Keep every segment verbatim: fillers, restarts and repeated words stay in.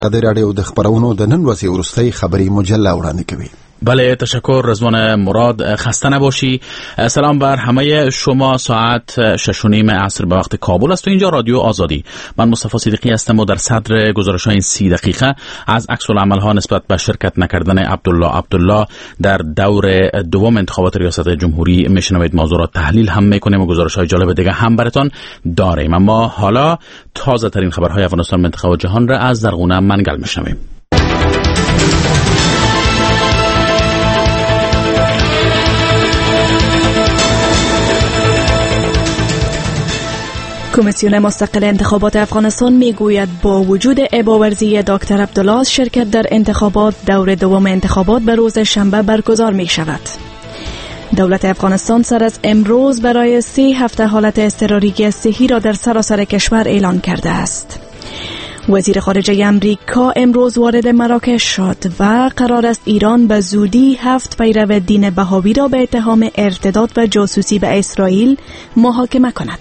د رادیو د خبرونو د نن ورځې وروستۍ خبري مجله وړاندې کوي. بله، تشکر رضوان مراد. خسته نباشی. سلام بر همه شما. ساعت شش و نیم عصر به وقت کابل است و اینجا رادیو آزادی. من مصطفی صدیقی هستم و در صدر گزارش‌های این سی دقیقه از عکس‌العمل‌ها نسبت به شرکت نکردن عبدالله عبدالله در دور دوم انتخابات ریاست جمهوری میشنوید. موضوع را تحلیل هم میکنیم و گزارش‌های جالب دیگه هم براتون داریم. اما حالا تازه ترین خبرهای افغانستان، منطقه و جهان را از زرغونه منگل میشنویم. کمیسیون مستقل انتخابات افغانستان میگوید با وجود اباورزی دکتر عبدالله شرکت در انتخابات دور دوم انتخابات به روز شنبه برگزار می شود. دولت افغانستان سر از امروز برای سه هفته حالت اضطراری صحی را در سراسر کشور اعلان کرده است. وزیر خارجه امریکا امروز وارد مراکش شد و قرار است ایران به زودی هفت پیرو دین بهایی را به اتهام ارتداد و جاسوسی به اسرائیل محاکمه کند.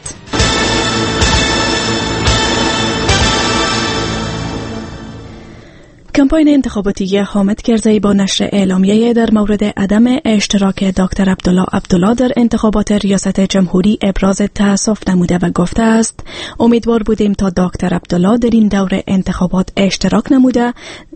کمپاین انتخاباتی حامد کرزی با نشر اعلامیه در مورد عدم اشتراک دکتر عبدالله عبدالله در انتخابات ریاست جمهوری ابراز تأسف نموده و گفته است امیدوار بودیم تا دکتر عبدالله در این دور انتخابات اشتراک نموده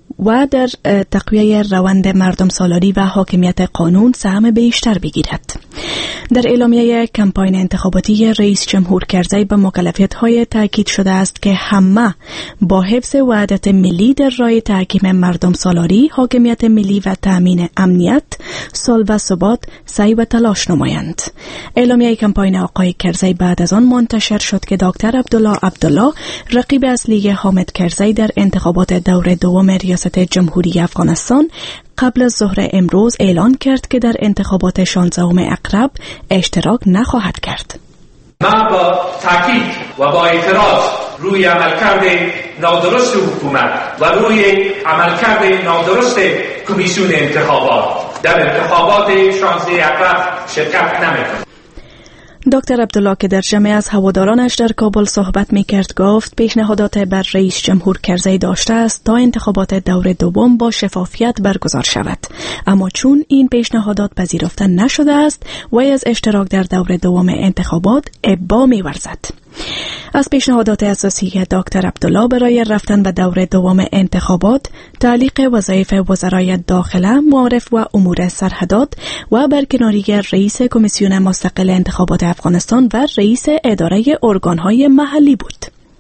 و در تقویه روند مردم سالاری و حاکمیت قانون سهم بیشتر بگیرد. در اعلامیه کمپاین انتخاباتی رئیس جمهور کرزی به مکلفیت‌های تاکید شده است که همه با حفظ وحدت ملی در راه تحکیم مردم سالاری، حاکمیت ملی و تأمین امنیت، صلح و ثبات سعی و تلاش نمایند. اعلامیه کمپاین آقای کرزی بعد از آن منتشر شد که دکتر عبدالله عبدالله رقیب اصلی حامد کرزی در انتخابات دور دوم ریاست جمهوری افغانستان قبل از ظهر امروز اعلان کرد که در انتخابات شانزدهم اقرب اشتراک نخواهد کرد. ما با تاکید و با اعتراض روی عملکرد نادرست حکومت و روی عملکرد نادرست کمیسیون انتخابات در انتخابات شانزدهم اقرب شرکت نمی‌کنیم. دکتر عبدالله که در جمع از هوادارانش در کابل صحبت می کرد گفت پیشنهادات بر رئیس جمهور کرزی داشته است تا انتخابات دور دوم با شفافیت برگزار شود، اما چون این پیشنهادات پذیرفته نشده است وی از اشتراک در دور دوم انتخابات ابا می ورزد. از پیشنهادات اساسی دکتر عبدالله برای رفتن به دور دوم انتخابات تعلیق وظایف وزرای داخله، معارف و امور سرحدات و برکناری رئیس کمیسیون مستقل انتخابات افغانستان و رئیس اداره ارگانهای محلی بود.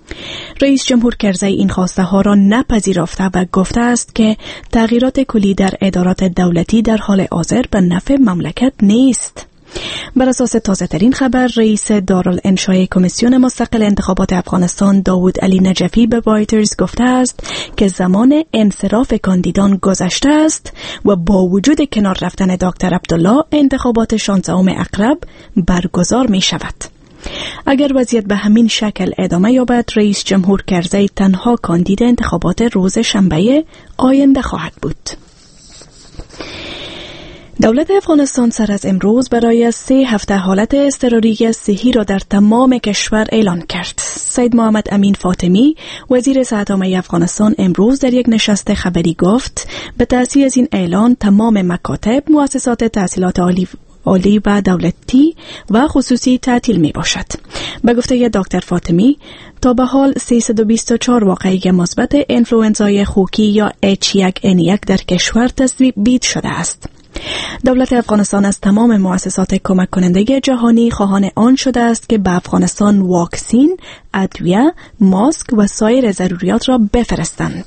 رئیس جمهور کرزی این خواسته ها را نپذیرفته و گفته است که تغییرات کلی در ادارات دولتی در حال حاضر به نفع مملکت نیست. بر اساس تازه ترین خبر، رئیس دارالانشای کمیسیون مستقل انتخابات افغانستان داوود علی نجفی به رایترز گفته است که زمان انصراف کاندیدان گذشته است و با وجود کنار رفتن دکتر عبدالله انتخابات شانزدهم اقرب برگزار می شود. اگر وضعیت به همین شکل ادامه یابد، رئیس جمهور کرزی تنها کاندید انتخابات روز شنبه آینده خواهد بود. دولت افغانستان سر از امروز برای سه هفته حالت اضطراری صحی را در تمام کشور اعلان کرد. سید محمد امین فاطمی، وزیر صحت عامه افغانستان، امروز در یک نشست خبری گفت به تأثیر از این اعلان تمام مکاتب، مؤسسات تحصیلات عالی عالی و دولتی و خصوصی تعطیل می باشد. به گفته دکتر فاطمی، تا به حال سیصد و بیست و چهار واقعه مثبت انفلوئنزای خوکی یا اچ یک ان یک در کشور تثبیت شده است. دولت افغانستان از تمام مؤسسات کمک کننده جهانی خواهان آن شده است که به افغانستان واکسین، ادویه، ماسک و سایر ضروریات را بفرستند.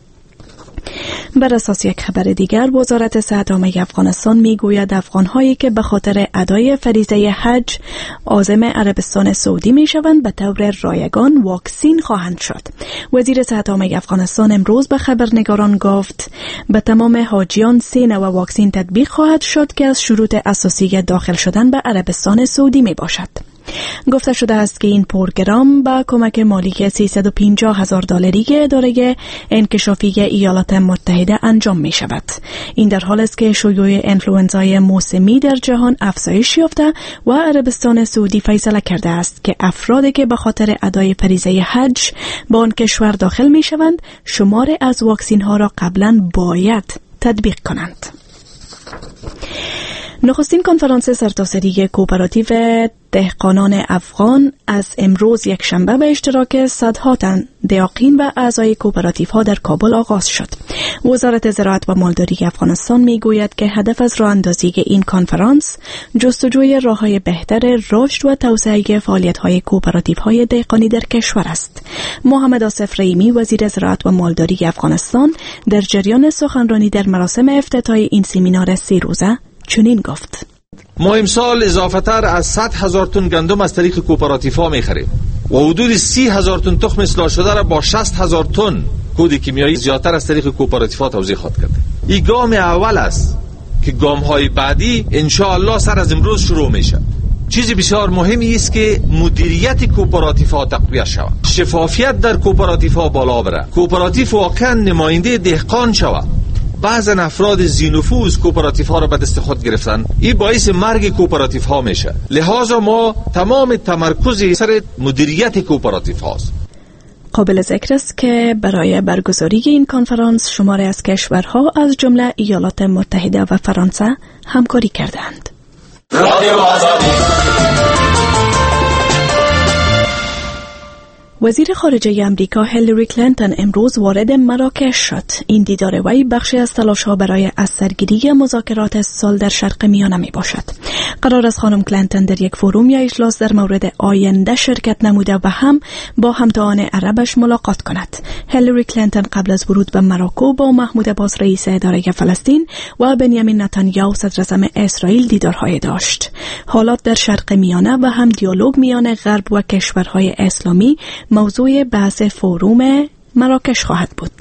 بر اساس یک خبر دیگر، وزارت صحت عامه افغانستان میگوید افغان‌هایی که به خاطر ادای فریضه حج عازم عربستان سعودی میشوند به طور رایگان واکسین خواهند شد. وزیر صحت عامه افغانستان امروز به خبرنگاران گفت به تمام حاجیان سه نوع واکسین تطبیق خواهد شد که از شروط اساسی داخل شدن به عربستان سعودی می باشد. گفته شده است که این پروگرام با کمک مالی سیصد و پنجاه هزار دلاری اداره انکشافی ایالات متحده انجام می شود. این در حال است که شیوع انفلوئنزای موسمی در جهان افزایش یافته و عربستان سعودی فیصله کرده است که افرادی که به خاطر ادای فریضه حج به آن کشور داخل می شوند شمار از واکسین ها را قبلا باید تطبیق کنند. نخستین کنفرانس سرتاسری کوپراتیو دهقانان افغان از امروز یک شنبه به اشتراک صدها تن دهقان و اعضای کوپراتیو ها در کابل آغاز شد. وزارت زراعت و مالداری افغانستان می گوید که هدف از راه اندازی این کنفرانس جستجوی راه‌های بهتر رشد و توسعه فعالیت‌های کوپراتیوهای دهقانی در کشور است. محمد آصف رحیمی وزیر زراعت و مالداری افغانستان در جریان سخنرانی در مراسم افتتاحی این سمینار سه روزه چنین گفت: ما امسال اضافه تر از صد هزار تن گندم از طریق کوپراتیف ها می خریم و حدود سی هزار تن تخم اصلاح شده را با شصت هزار تن کود کیمیایی زیادتر از طریق کوپراتیف ها توزیع خواهد کرد. این گام اول است که گام های بعدی انشاءالله سر از امروز شروع میشه. چیزی بسیار مهمی است که مدیریت کوپراتیف ها تقویت شود، شفافیت در کوپراتیف ها بالا بره، کوپراتیف واقعا نماینده دهقان شود. بعضن افراد زینفوذ کوپراتیف ها را به دست خود گرفتن، این باعث مرگ کوپراتیف ها میشه. لذا ما تمام تمرکز سر مدیریت کوپراتیف هاست. قابل ذکر است که برای برگزاری این کنفرانس شماری از کشورها از جمله ایالات متحده و فرانسه همکاری کردند. وزیر خارجه امریکا هیلاری کلینتون امروز وارد مراکش شد. این دیدار وی بخشی از تلاش‌ها برای از سرگیری مذاکرات صلح در شرق میانه می باشد. قرار است خانم کلینتون در یک فروم یا اجلاس در مورد آینده شرکت نموده و هم با همتاان عربش ملاقات کند. هیلاری کلینتون قبل از ورود به مراکو با محمود عباس رئیس اداره فلسطین و بنیامین نتانیاهو صدراعظم اسرائیل دیدارهای داشت. حالات در شرق میانه و هم دیالوگ میان غرب و کشورهای اسلامی موضوع بحث فوروم مراکش خواهد بود.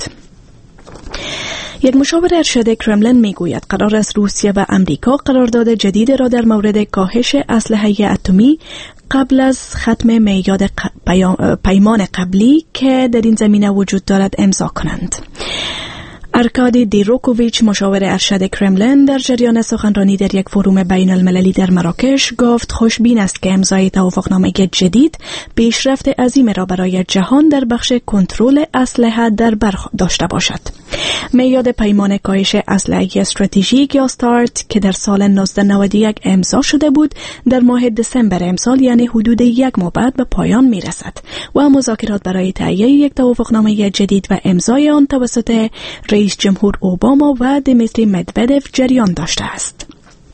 یک مشاور ارشد کرملین میگوید قرار است روسیه و امریکا قرارداد جدید را در مورد کاهش اسلحه اتمی قبل از ختم میعاد پیمان قبلی که در این زمینه وجود دارد امضا کنند. ارکادی دیروکوویچ مشاور ارشد کرملین در جریان سخنرانی در یک فروم بین المللی در مراکش گفت خوشبین است که امضای توافقنامه جدید پیشرفت عظیم را برای جهان در بخش کنترل اسلحه در بر داشته باشد. میعاد پیمان کاهش اسلحه استراتژیک یا استارت که در سال نوزده نود و یک امضا شده بود در ماه دسامبر امسال یعنی حدود یک ماه بعد به پایان می رسد و مذاکرات برای تهیه یک توافقنامه جدید و امضای آن توسط رئیس جمهور اوباما و دیمیتری مدودف جریان داشته است.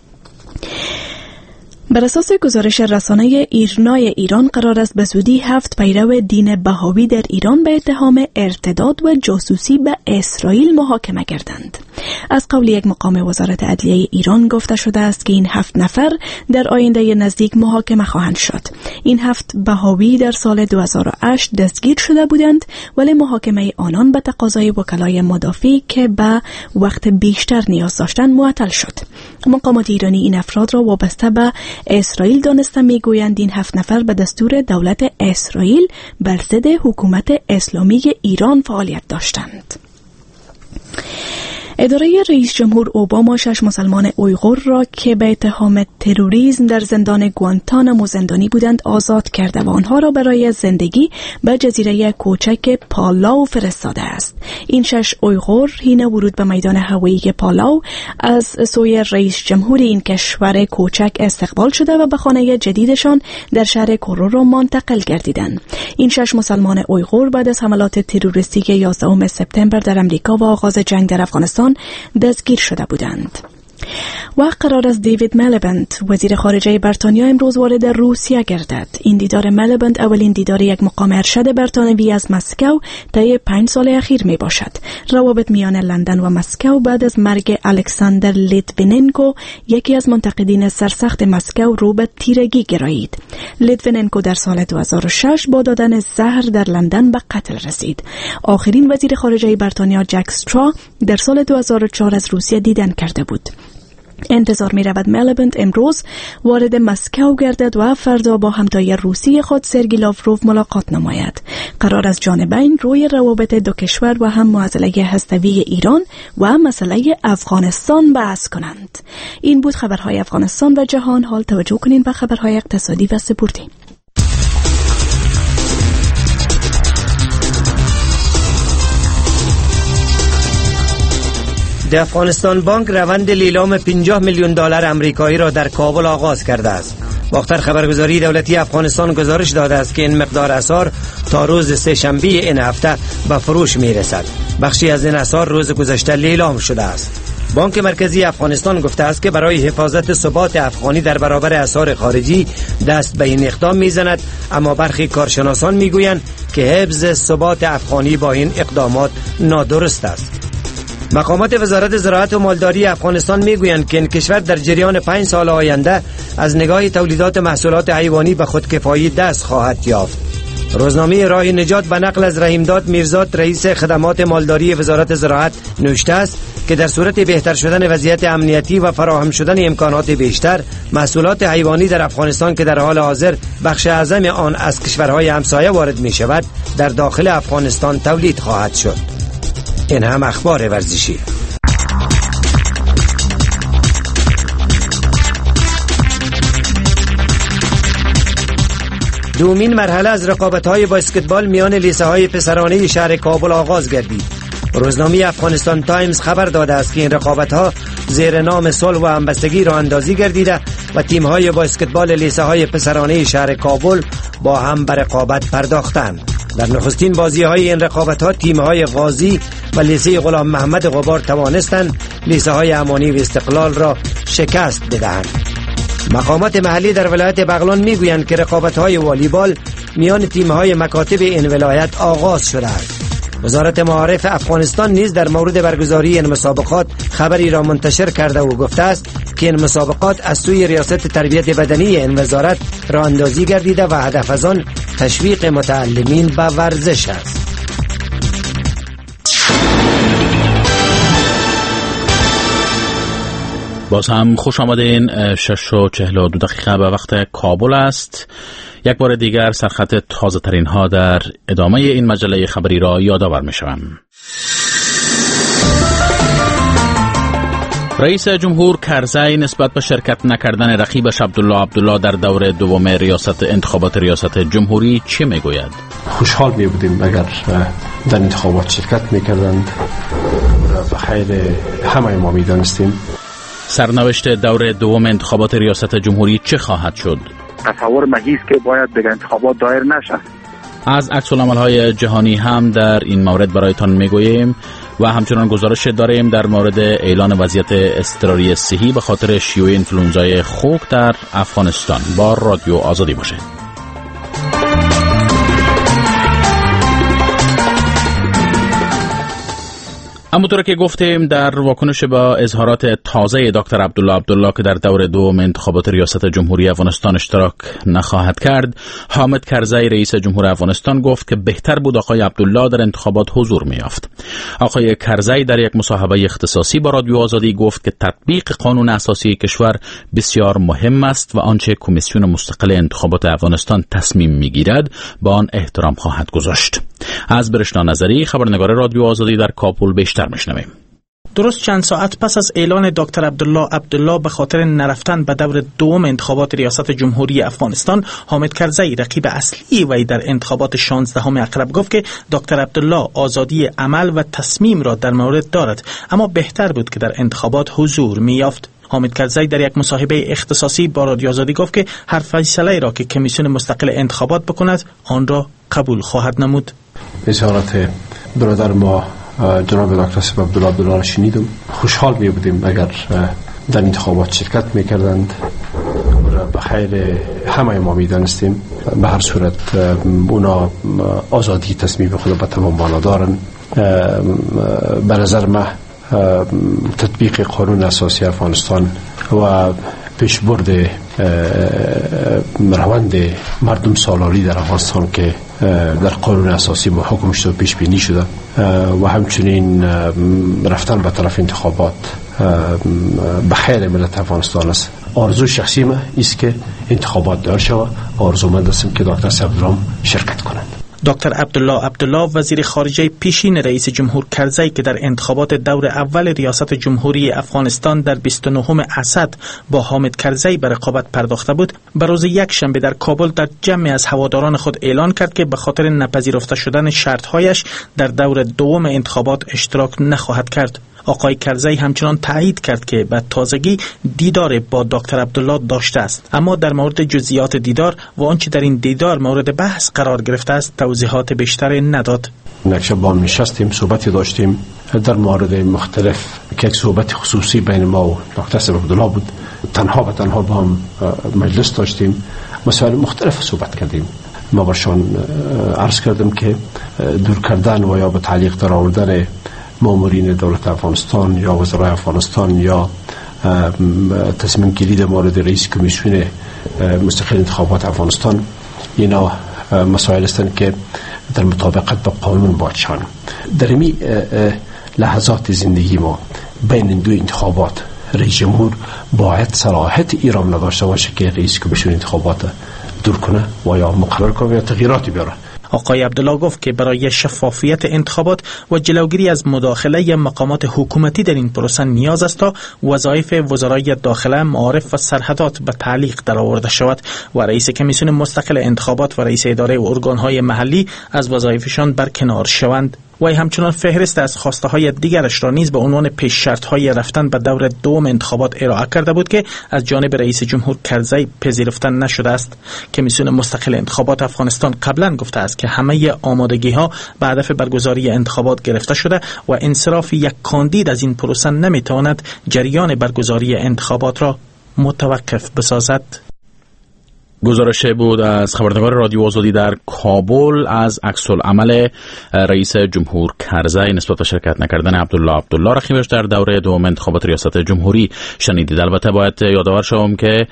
بر اساس گزارش رسانه ایرنای ایران قرار است به زودی هفت پیرو دین بهایی در ایران به اتهام ارتداد و جاسوسی به اسرائیل محاکمه گردند. از قول یک مقام وزارت عدلیه ایران گفته شده است که این هفت نفر در آینده نزدیک محاکمه خواهند شد. این هفت بهایی در سال دو هزار و هشت دستگیر شده بودند ولی محاکمه آنان به تقاضای وکلای مدافع که به وقت بیشتر نیاز داشتند معطل شد. مقامات ایرانی این افراد را وابسته به اسرائیل دانسته میگویند این هفت نفر به دستور دولت اسرائیل بر ضد حکومت اسلامی ایران فعالیت داشتند. اداره رئیس جمهور اوباما شش مسلمان اویغور را که به اتهام تروریسم در زندان گوانتانامو زندانی بودند آزاد کرده و آنها را برای زندگی به جزیره کوچک پالاو فرستاده است. این شش اویغور حین ورود به میدان هوایی پالاو از سوی رئیس جمهور این کشور کوچک استقبال شده و به خانه جدیدشان در شهر کورورو منتقل گردیدند. این شش مسلمان اویغور بعد از حملات تروریستی یازدهم سپتامبر در امریکا و آغاز جنگ در افغانستان دستگیر شده بودند. و قرار است دیوید میلیبند وزیر خارجه بریتانیا امروز وارد روسیه گردد. این دیدار میلیبند اولین دیدار یک مقام ارشد بریتانیایی از مسکو طی پنج سال اخیر می باشد. روابط میان لندن و مسکو بعد از مرگ الکساندر لیتویننکو یکی از منتقدین سرسخت مسکو رو به تیرگی گرایید. لیتویننکو در سال دو هزار و شش با دادن زهر در لندن به قتل رسید. آخرین وزیر خارجه بریتانیا جک استرا در سال دو هزار و چهار از روسیه دیدن کرده بود. انتظار می رود میلیبند امروز وارد مسکو گردد و فردا با همتای روسی خود سرگی لاوروف ملاقات نماید. قرار از جانبین روی روابط دو کشور و هم معضله هسته‌ای ایران و مسئله افغانستان بحث کنند. این بود خبرهای افغانستان و جهان. حال توجه کنین به خبرهای اقتصادی و سپورتی. د افغانستان بانک روند لیلام پنجاه میلیون دلار امریکایی را در کابل آغاز کرده است. باختر خبرگزاری دولتی افغانستان گزارش داده است که این مقدار اسعار تا روز سه شنبه این هفته به فروش می رسد. بخشی از این اسعار روز گذشته لیلام شده است. بانک مرکزی افغانستان گفته است که برای حفاظت ثبات افغانی در برابر اسعار خارجی دست به این اقدام میزند، اما برخی کارشناسان میگویند که حفظ ثبات افغانی با این اقدامات نادرست است. مقامات وزارت زراعت و مالداری افغانستان میگویند که این کشور در جریان پنج سال آینده از نگاه تولیدات محصولات حیوانی به خودکفایی دست خواهد یافت. روزنامه راه نجات به نقل از رحیمداد میرزاد رئیس خدمات مالداری وزارت زراعت نوشته است که در صورت بهتر شدن وضعیت امنیتی و فراهم شدن امکانات بیشتر، محصولات حیوانی در افغانستان که در حال حاضر بخش اعظم آن از کشورهای همسایه وارد می شود، در داخل افغانستان تولید خواهد شد. این هم اخبار ورزشی. دومین مرحله از رقابت‌های باسکتبال میان لیسه‌های پسرانه شهر کابل آغاز گردید. روزنامه افغانستان تایمز خبر داده است که این رقابت‌ها زیر نام صلح و همبستگی راه اندازی گردیده و تیم‌های باسکتبال لیسه‌های پسرانه شهر کابل با هم به رقابت پرداختند. در نخستین بازی‌های این رقابت‌ها تیم‌های غازی و لیسه غلام محمد غبار توانستند لیسه‌های امانی و استقلال را شکست بدهند. مقامات محلی در ولایت بغلان میگویند که رقابت‌های والیبال میان تیم‌های مکاتب این ولایت آغاز شده است. وزارت معارف افغانستان نیز در مورد برگزاری این مسابقات خبری را منتشر کرده و گفته است که این مسابقات از سوی ریاست تربیت بدنی این وزارت راه اندازی گردیده و هدف از آن تشویق متعلمین به ورزش است. باز هم خوش آمدین. شش و چهل و دو دقیقه به وقت کابل است. یک بار دیگر سرخط تازه ترین ها در ادامه این مجله خبری را یادآور می شوم. رئیس جمهور کرزی نسبت به شرکت نکردن رقیبش عبدالله عبدالله در دور دوم ریاست انتخابات ریاست جمهوری چه می گوید؟ خوشحال می بودیم اگر در انتخابات شرکت می کردند و خیر همه ما می دانستیم. سرنوشت دور دوم انتخابات ریاست جمهوری چه خواهد شد؟ تصور محیز که باید دیگه انتخابات دایر نشه. از عکس‌العمل‌های جهانی هم در این مورد برایتان میگوییم و همچنان گزارش داریم در مورد اعلان وضعیت اضطراری صحی به خاطر شیوع اینفلوئنزای خوک در افغانستان. با رادیو آزادی باشید. همونطور که گفتیم در واکنش با اظهارات تازه دکتر عبدالله عبدالله که در دور دوم انتخابات ریاست جمهوری افغانستان اشتراک نخواهد کرد، حامد کرزی رئیس جمهور افغانستان گفت که بهتر بود آقای عبدالله در انتخابات حضور می‌یافت. آقای کرزی در یک مصاحبه اختصاصی با رادیو آزادی گفت که تطبیق قانون اساسی کشور بسیار مهم است و آنچه کمیسیون مستقل انتخابات افغانستان تصمیم می‌گیرد با آن احترام خواهد گذاشت. از برشنا نظری خبرنگار رادیو آزادی در کابل بیشتر میشنویم. درست چند ساعت پس از اعلان دکتر عبدالله عبدالله به خاطر نرفتن به دور دوم انتخابات ریاست جمهوری افغانستان، حامد کرزی رقیب اصلی وی در انتخابات شانزدهم اقرب گفت که دکتر عبدالله آزادی عمل و تصمیم را در مورد دارد، اما بهتر بود که در انتخابات حضور می‌یافت. حامد کرزی در یک مصاحبه اختصاصی با رادیو آزادی گفت که هر فیصله را که کمیسیون مستقل انتخابات بکند آن را قبول خواهد نمود. اظهارات برادر ما جناب دکتر عبدالله عبدالله را شنیدم. خوشحال می بودیم اگر در انتخابات شرکت می کردند و به خیر همه ما می دانستیم. به هر صورت اونا آزادی تصمیم خود به تمام بالا دارن. به نظر من تطبیق قانون اساسی افغانستان و پیشبرد روند مردم سالاری در افغانستان که در قانون اساسی حکم شده پیش بینی شده و همچنین رفتن به طرف انتخابات به خیر ملت افغانستان است. آرزو شخصی ما است که انتخابات دار شود. آرزومند هستم که دکتر عبدالله شرکت کنند. دکتر عبدالله عبدالله وزیر خارجه پیشین رئیس جمهور کرزی که در انتخابات دور اول ریاست جمهوری افغانستان در بیست و نهم اسد با حامد کرزی به رقابت پرداخته بود، به روز یک شنبه در کابل در جمعی از هواداران خود اعلان کرد که به خاطر نپذیرفته شدن شرطهایش در دور دوم انتخابات اشتراک نخواهد کرد. آقای کرزی همچنان تایید کرد که به تازگی دیدار با دکتر عبدالله داشته است، اما در مورد جزئیات دیدار و آنچه در این دیدار مورد بحث قرار گرفته است توضیحات بیشتری نداد. نقشه با هم نشستیم، صحبتی داشتیم در مورد مختلف که یک صحبت خصوصی بین ما و دکتر عبدالله بود. تنها و تنها با هم مجلس داشتیم، مسائل مختلف صحبت کردیم. ما برشان عرض کردم که دور کردن و یا به تعلیق در آوردن مامورین دولت افغانستان یا وزرای افغانستان یا تصمیم گیری در مورد رئیس کمیسیون مستقل انتخابات افغانستان، اینا مسائل هستند که در مطابقت با قانون باشن. در این لحظات زندگی ما بین دو انتخابات رئیس جمهور باید صلاحیت ایران نداشته باشه که رئیس کمیسیون انتخابات دور کنه و یا مقرر کنه یا تغییراتی بیاره. آقای عبدالله گفت که برای شفافیت انتخابات و جلوگیری از مداخله مقامات حکومتی در این پروسه نیاز است تا وظایف وزرای داخله، معارف و سرحدات به تعلیق درآورده شود و رئیس کمیسیون مستقل انتخابات و رئیس اداره و ارگانهای محلی از وظایفشان برکنار شوند. و همچنان فهرست از خواسته های دیگرش را نیز به عنوان پیش شرط های رفتن به دور دوم انتخابات ارائه کرده بود که از جانب رئیس جمهور کرزی پذیرفته نشده است. کمیسیون مستقل انتخابات افغانستان قبلا گفته است که همه آمادگی ها به هدف برگزاری انتخابات گرفته شده و انصراف یک کاندید از این پروسه نمیتواند جریان برگزاری انتخابات را متوقف بسازد. گزارش بود از خبرنگار رادیو آزادی در کابل از عکس‌العمل رئیس جمهور کرزی نسبت به شرکت نکردن عبدالله عبدالله رقیبش در دوره دوم انتخابات ریاست جمهوری شنیدید. البته باید یادآور شوم که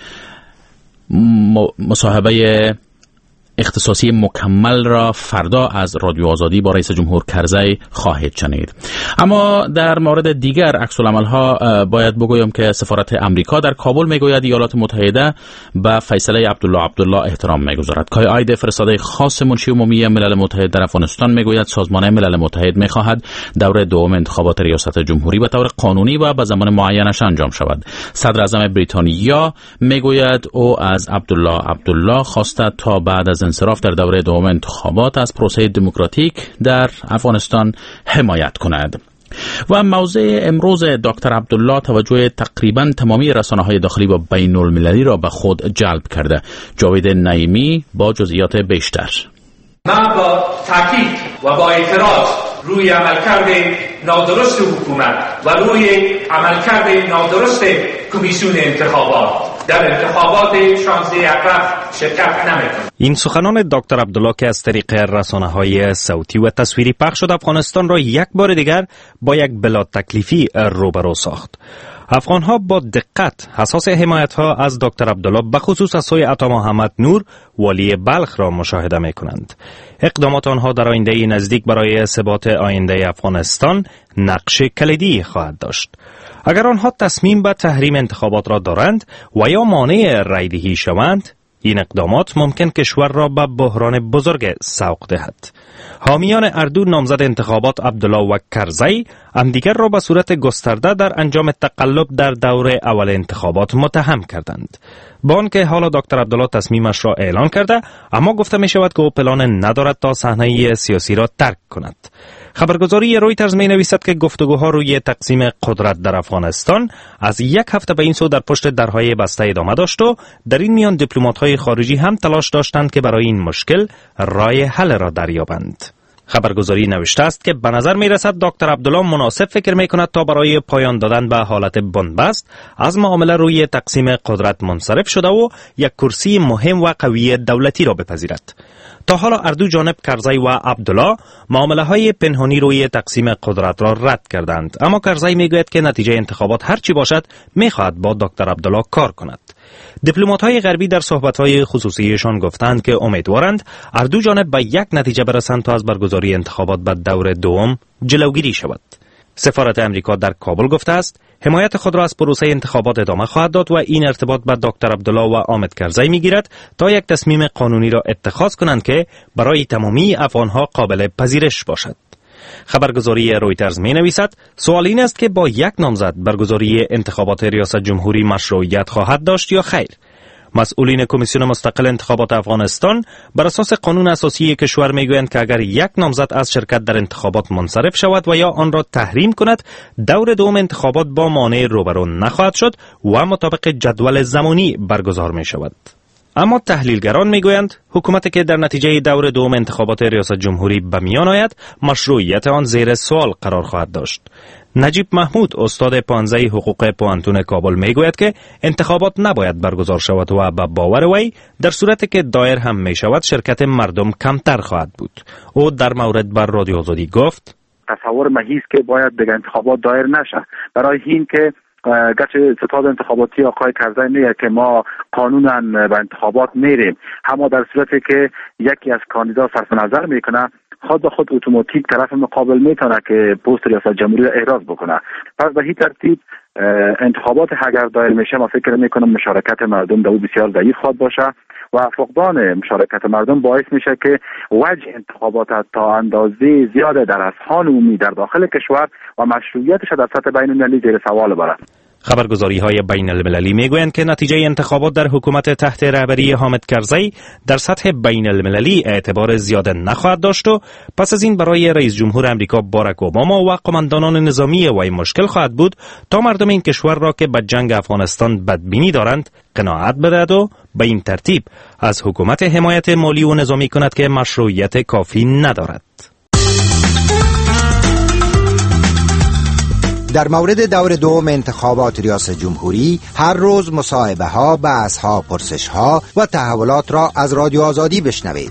مصاحبه اختصاصی مکمل را فردا از رادیو آزادی با رئیس جمهور کرزی خواهید شنید. اما در مورد دیگر عکس‌العمل‌ها باید بگویم که سفارت امریکا در کابل میگوید ایالات متحده به فیصله عبدالله عبدالله احترام میگذارد. کای آید فرستاده خاص منشی عمومی ملل متحد در افغانستان میگوید سازمان ملل متحد میخواهد دور دوم انتخابات ریاست جمهوری به طور قانونی و به زمان معینش انجام شود. صدر اعظم بریتانیا میگوید او از عبدالله عبدالله خواسته تا بعد از انصراف در دوره دوم انتخابات از پروسه دموکراتیک در افغانستان حمایت کند. و موضوع امروز دکتر عبدالله توجه تقریبا تمامی رسانه‌های داخلی و بین المللی را به خود جلب کرده. جاوید نعیمی با جزئیات بیشتر. من با تاکید و با اعتراض روی عملکرد نادرست حکومت و روی عملکرد نادرست کمیسیون انتخابات در انتخابات شانزده اپریل شرکت نمی‌کنم. این سخنان دکتر عبدالله که از طریق رسانه‌های صوتی و تصویری پخش شد افغانستان را یک بار دیگر با یک بلا تکلیفی روبرو ساخت. افغان‌ها با دقت حساس حمایت‌ها از دکتر عبدالله به خصوص از سوی عطا محمد نور والی بلخ را مشاهده می‌کنند. اقدامات آنها در آینده نزدیک برای ثبات آینده افغانستان نقش کلیدی خواهد داشت. اگر آنها تصمیم به تحریم انتخابات را دارند و یا مانع رایدهی شوند، این اقدامات ممکن کشور را به بحران بزرگ سوق دهد. حامیان اردو نامزد انتخابات عبدالله و کرزی همدیگر را به صورت گسترده در انجام تقلب در دور اول انتخابات متهم کردند. با آنکه حالا دکتر عبدالله تصمیمش را اعلان کرده، اما گفته می شود که او پلان ندارد تا صحنه سیاسی را ترک کند. خبرگزاری رویترز می نویسد که گفتگوها روی تقسیم قدرت در افغانستان از یک هفته به این سو در پشت درهای بسته ادامه داشت و در این میان دیپلمات‌های خارجی هم تلاش داشتند که برای این مشکل راه حل را دریابند. خبرگزاری نوشته است که به نظر می رسد دکتر عبدالله مناسب فکر می کند تا برای پایان دادن به حالت بنبست از معامله روی تقسیم قدرت منصرف شده و یک کرسی مهم و قوی دولتی را بپذیرد. تا حالا اردو جانب کرزی و عبدالله معامله های پنهانی روی تقسیم قدرت را رد کردند، اما کرزی میگوید که نتیجه انتخابات هر چی باشد میخواهد با دکتر عبدالله کار کند. دیپلمات های غربی در صحبت های خصوصیشان گفتند که امیدوارند اردو جانب به یک نتیجه برسند تا از برگزاری انتخابات به دور دوم جلوگیری شود. سفارت امریکا در کابل گفته است حمایت خود را از پروسه انتخابات ادامه خواهد داد و این ارتباط با دکتر عبدالله و حامد کرزی میگیرد تا یک تصمیم قانونی را اتخاذ کنند که برای تمامی افغانها قابل پذیرش باشد. خبرگزاری رویترز می نویسد سوال این است که با یک نامزد برگزاری انتخابات ریاست جمهوری مشروعیت خواهد داشت یا خیر. مسئولین کمیسیون مستقل انتخابات افغانستان بر اساس قانون اساسی کشور میگویند که اگر یک نامزد از شرکت در انتخابات منصرف شود و یا آن را تحریم کند، دور دوم انتخابات با مانع روبرو نخواهد شد و مطابق جدول زمانی برگزار می شود. اما تحلیلگران میگویند حکومتی که در نتیجه دور دوم انتخابات ریاست جمهوری به میان آید مشروعیت آن زیر سوال قرار خواهد داشت. نجیب محمود استاد پانزده حقوق پوهنتون کابل میگوید که انتخابات نباید برگزار شود و به باور وی در صورتی که دایر هم می شود شرکت مردم کمتر خواهد بود. او در مورد بر رادیو آزادی گفت تصور محیز که باید دیگه انتخابات دایر نشه، برای این که گرچه ستاد انتخاباتی آقای کرزی میگه که ما قانونا به انتخابات میریم، اما در صورتی که یکی از کاندیدا صرف نظر میکنه خود به خود اتوماتیک طرف مقابل میتونه که پست ریاست جمهوری را احراز بکنه. پس به این ترتیب انتخابات اگر دایر میشه ما فکر میکنم مشارکت مردم در او بسیار ضعیف خواهد باشه و فقدان مشارکت مردم باعث میشه که وجه انتخابات تا اندازه زیاد در اذهان عمومی در داخل کشور و مشروعیتش در سطح بین المللی زیر سوال بره. خبرگزاری های بین المللی میگویند که نتیجه انتخابات در حکومت تحت رهبری حامد کرزی در سطح بین المللی اعتبار زیاده نخواهد داشت و پس از این برای رئیس جمهور امریکا باراک اوباما و قماندانان نظامی وی مشکل خواهد بود تا مردم این کشور را که به جنگ افغانستان بدبینی دارند قناعت بدهد و به این ترتیب از حکومت حمایت مالی و نظامی کند که مشروعیت کافی ندارد. در مورد دور دوم انتخابات ریاست جمهوری هر روز مصاحبه ها، بحث ها، پرسش ها و تحولات را از رادیو آزادی بشنوید.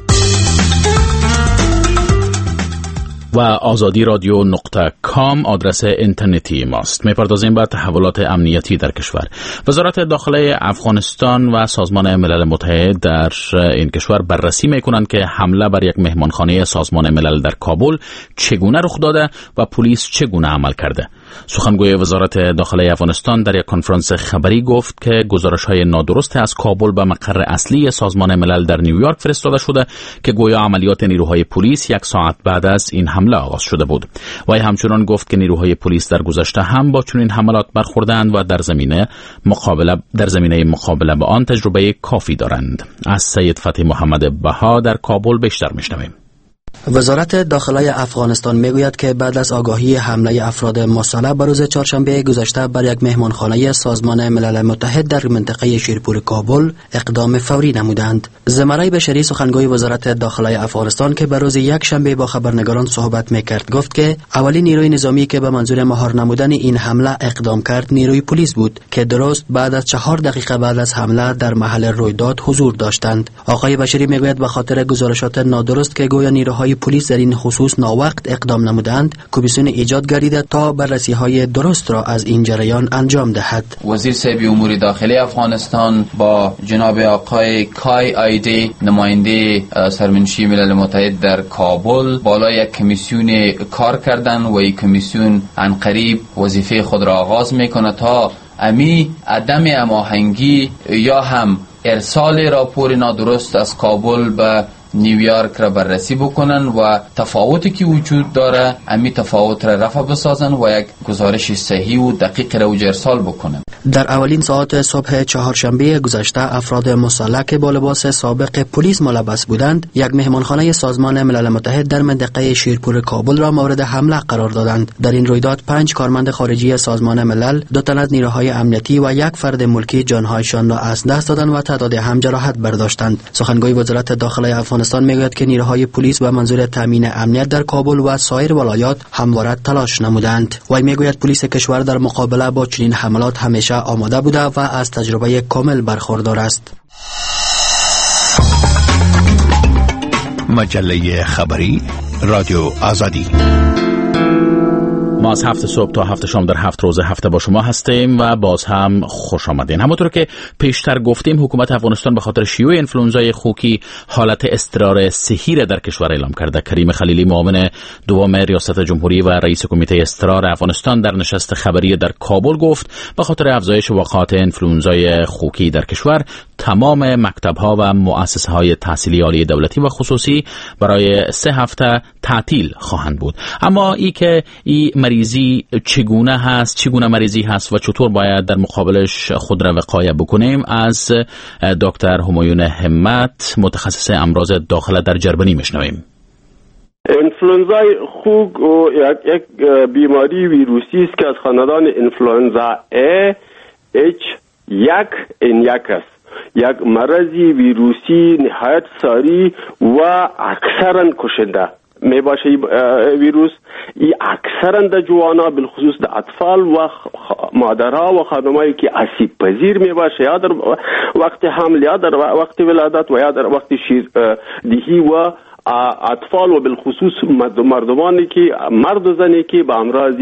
و آزادی رادیو نقطه کام آدرس اینترنتی ماست. میپردازیم به تحولات امنیتی در کشور. وزارت داخله افغانستان و سازمان ملل متحد در این کشور بررسی میکنند که حمله بر یک مهمانخانه سازمان ملل در کابل چگونه رخ داده و پلیس چگونه عمل کرده. سخنگوی وزارت داخله افغانستان در یک کنفرانس خبری گفت که گزارش‌های نادرست از کابل به مقر اصلی سازمان ملل در نیویورک فرستاده شده که گویا عملیات نیروهای پلیس یک ساعت بعد از این حمله آغاز شده بود. وی همچنان گفت که نیروهای پلیس در گذشته هم با چنین حملات برخوردند و در زمینه مقابله در زمینه مقابله با آن تجربه کافی دارند. از سید فتحی محمد بها در کابل بیشتر میشنویم. وزارت داخله افغانستان میگوید که بعد از آگاهی حمله افراد مسلح بر روز چهارشنبه گذشته بر یک مهمانخانه سازمان ملل متحد در منطقه شیرپور کابل اقدام فوری نمودند. زمره بشری سخنگوی وزارت داخله افغانستان که بر روز یک شنبه با خبرنگاران صحبت میکرد گفت که اولین نیروی نظامی که به منظور مهار نمودن این حمله اقدام کرد نیروی پلیس بود که درست بعد از چهار دقیقه بعد از حمله در محل رویداد حضور داشتند. آقای بشری میگوید به خاطر گزارشات نادرست که گویا نیروهای پلیس در این خصوص ناوقت اقدام نمودند، کمیسیون ایجاد گردیده تا بررسی‌های درست را از این جریان انجام دهد. وزیر صاحب امور داخلی افغانستان با جناب آقای کای آیدی نماینده سرمنشی ملل متحد در کابل بالا یک کمیسیون کار کردن و این کمیسیون عنقریب وظیفه خود را آغاز میکنه تا امی عدم هماهنگی یا هم ارسال راپور نادرست از کابل به نیویورک را بررسی بکنن و تفاوتی که وجود داره امی تفاوت را رفع بسازن و یک گزارش صحیح و دقیق را ارسال بکنن. در اولین ساعات صبح چهارشنبه گذشته افراد مسلح که با لباس سابق پلیس ملبس بودند یک مهمانخانه سازمان ملل متحد در منطقه شیرپور کابل را مورد حمله قرار دادند. در این رویداد پنج کارمند خارجی سازمان ملل، دو تن از نیروهای امنیتی و یک فرد ملکی جانهایشان را از دست دادند و تعداد هم جراحت برداشتند. سخنگوی وزارت داخله افغانستان میگوید که نیروهای پلیس به منظور تامین امنیت در کابل و سایر ولایات همواره تلاش نمودند. وی میگوید پلیس کشور در مقابله با چنین حملات همیشه آماده بوده و از تجربه کامل برخوردار است. مجله خبری رادیو آزادی. ما از هفت صبح تا هفت شام در هفت روز هفته با شما هستیم و باز هم خوش آمدین. همونطور که پیشتر گفتیم حکومت افغانستان به خاطر شیوع انفلوئنزای خوکی حالت اضطرار صحی را در کشور اعلام کرده. کریم خلیلی معاون دوم ریاست جمهوری و رئیس کمیته اضطرار افغانستان در نشست خبری در کابل گفت به خاطر افزایش واقعات انفلوئنزای خوکی در کشور تمام مکتب‌ها و مؤسسه‌های تحصیلی عالی دولتی و خصوصی برای سه هفته تعطیل خواهند بود. اما ای که ای مریضی چگونه هست، چگونه مریضی هست و چطور باید در مقابلش خود را وقایه بکنیم از دکتر همایون همت متخصص امراض داخله در جرمنی میشنویم. انفلوئنزای خوک و یک, یک بیماری ویروسی است که از خاندان انفلوئنزا A اچ یک ان یک است. یک مرضی ویروسی نهایت ساری و اکثرا کشنده می باشه. ویروس ای اکثرا در جوانا بالخصوص در اطفال و مادرها و خانمایی که آسیب پذیر می باشه، یا در وقت حمل یا در وقت ولادت و یا در وقت شیردهی و اطفال و بالخصوص مردمانی که مرد و زنی که به امراض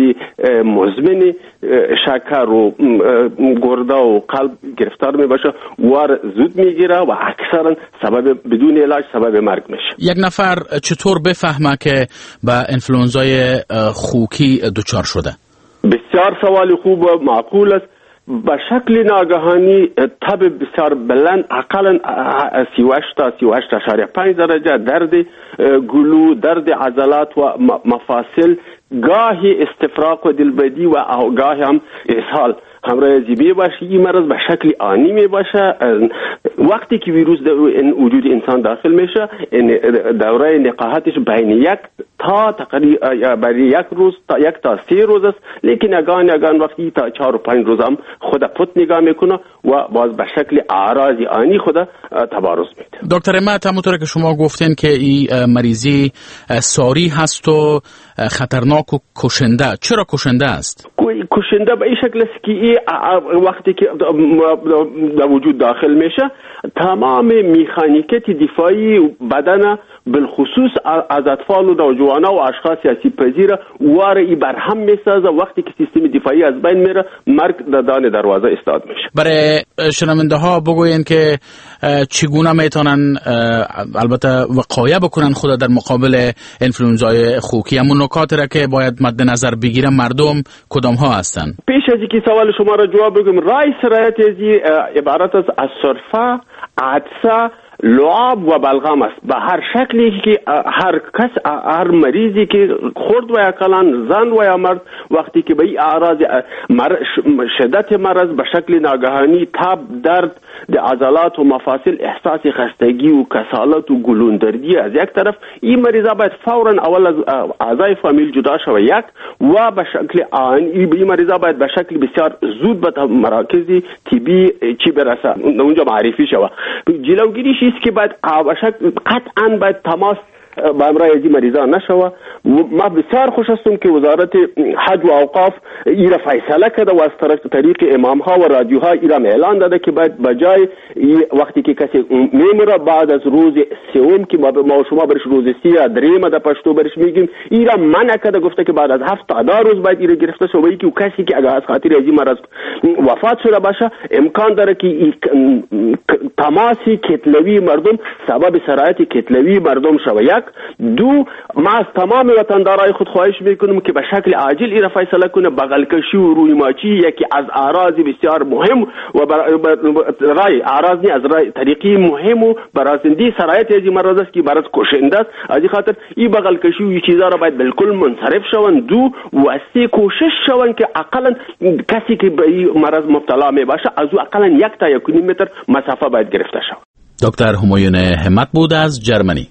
مزمن شکر و گرده و قلب گرفتار می باشه وار زود میگیره و اکثرا سبب بدون علاج سبب مرگ میشه. یک نفر چطور بفهمه که به انفلوئنزای خوکی دچار شده؟ بسیار سوال خوب و معقول است. به شکل ناگهانی تب بسیار بلند، اقلا سی و هشت تا سی و هشت اشاریه پنج درجه، درد گلو، درد عضلات و مفاصل، گاهی استفراغ و دلبدی و گاهی هم اسهال همراه زیبی باشه. این مرض به شکل آنی می باشه. وقتی که ویروس در وجود انسان داخل میشه دوره نقاهتش بین یک تا تقریبا برای یک روز تا یک تا سه روز است، لیکن اگان اگان وقتی تا چهار و پنج روز هم خود پت نگاه میکنه و باز به شکل اعراض آنی خود تبارز میده. دکتر همت، همونطور که شما گفتین که این مریضی ساری هست و خطرناک و کشنده. چرا کشنده است؟ کشنده به این شکل است که وقتی که در وجود داخل میشه تمام میخانیکت دفاعی بدن بالخصوص از اطفال و نوجوانا و اشخاص آسیب پذیر وارد برهم میسازه. وقتی که سیستم دفاعی از بین میره مرگ در دان دروازه استاد میشه. برای شنونده ها بگوین که چگونه میتونن البته وقایه بکنن خود در مقابل انفلوئنزای خوکی. همون نکات را که باید مد نظر بگیرن مردم کدام ها هستن؟ پیش از اینکه سوال شما را جواب بگم، رای سرایت ازی عبارت از سرفه، عدسه، لعاب و بلغم است. به هر شکلی که هر کس هر مریضی که خرد و یا کلان زن و یا مرد وقتی که به این اعراض شدت مرض به شکل ناگهانی تب، درد در عضلات و مفاصل، احساس خستگی و کسالت و گلوندردی از یک طرف، این مریضا باید فورا اول از اعضای فامیل جدا شود یک و به شکل آن این مریضا باید به شکل بسیار زود به مراکز طبی چی برسه اونجا معرفی شود. جلوگیریش است که باید قطعا باید تماس با امرای ازی مریضان نشوه. ما بسیار خوش هستم که وزارت حج و اوقاف ایرا فیصله کرده و از طرف طریق امام ها و رادیوها ایرا اعلان داده که باید بجای وقتی که کسی میمیره بعد از روز سوم که ما شما برش روز سی یا دریم در پشتو برش میگیم ایرا منع کرده، گفته که بعد از هفت تا ده روز باید ایرا گرفته شوه که کسی که اگر از خاطر ازی مرض وفات شده باشه امکان داره که تماسی کتلوی مردم سبب سرایت کتلوی مردم شوه. یک دو، ما از تمام وطندارای خود خواهش میکنم که به شکل عاجل این فیصله کنه بغل کشی و روی ماچی یکی از اعراض بسیار مهم و رای اعراض نی از رای طریقی مهم و برازندی سرایت ازی مرض است که مرض کشنده است. از این خاطر این بغل کشی و این چیزا را باید بالکل منصرف شون. دو و سه کوشش شون که اقلا کسی که به این مرض مبتلا می باشه از او اقلا یک تا یک متر مسافه باید گرفته شود. دکتر همایون همت بود از جرمنی.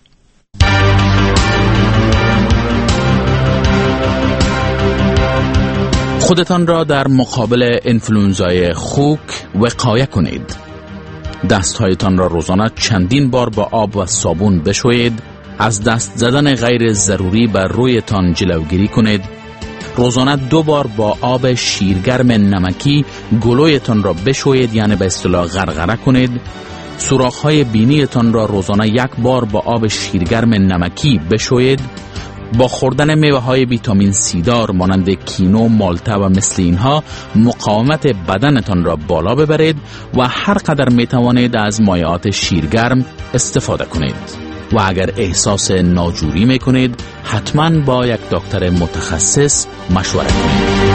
خودتان را در مقابل انفلوئنزای خوک وقایه کنید. دستهایتان را روزانه چندین بار با آب و صابون بشویید. از دست زدن غیر ضروری بر رویتان جلوگیری کنید. روزانه دو بار با آب شیرگرم نمکی گلویتان را بشویید، یعنی به اصطلاح غرغره کنید. سوراخ‌های بینیتان را روزانه یک بار با آب شیرگرم نمکی بشویید. با خوردن میوه‌های ویتامین سی دار مانند کینو، مالته و مثل اینها مقاومت بدنتان را بالا ببرید و هر قدر می توانید از مایعات شیرگرم استفاده کنید. و اگر احساس ناجوری می کنید حتما با یک دکتر متخصص مشوره کنید.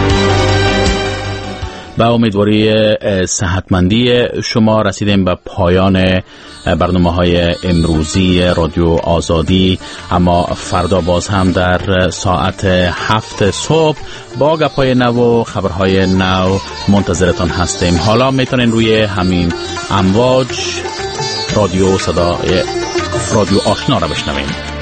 با امیدواری صحتمندی شما رسیدیم به پایان برنامه های امروزی رادیو آزادی، اما فردا باز هم در ساعت هفت صبح با گپای نو و خبرهای نو منتظرتان هستیم. حالا میتونین روی همین امواج رادیو صدای رادیو آشنا را بشنوین.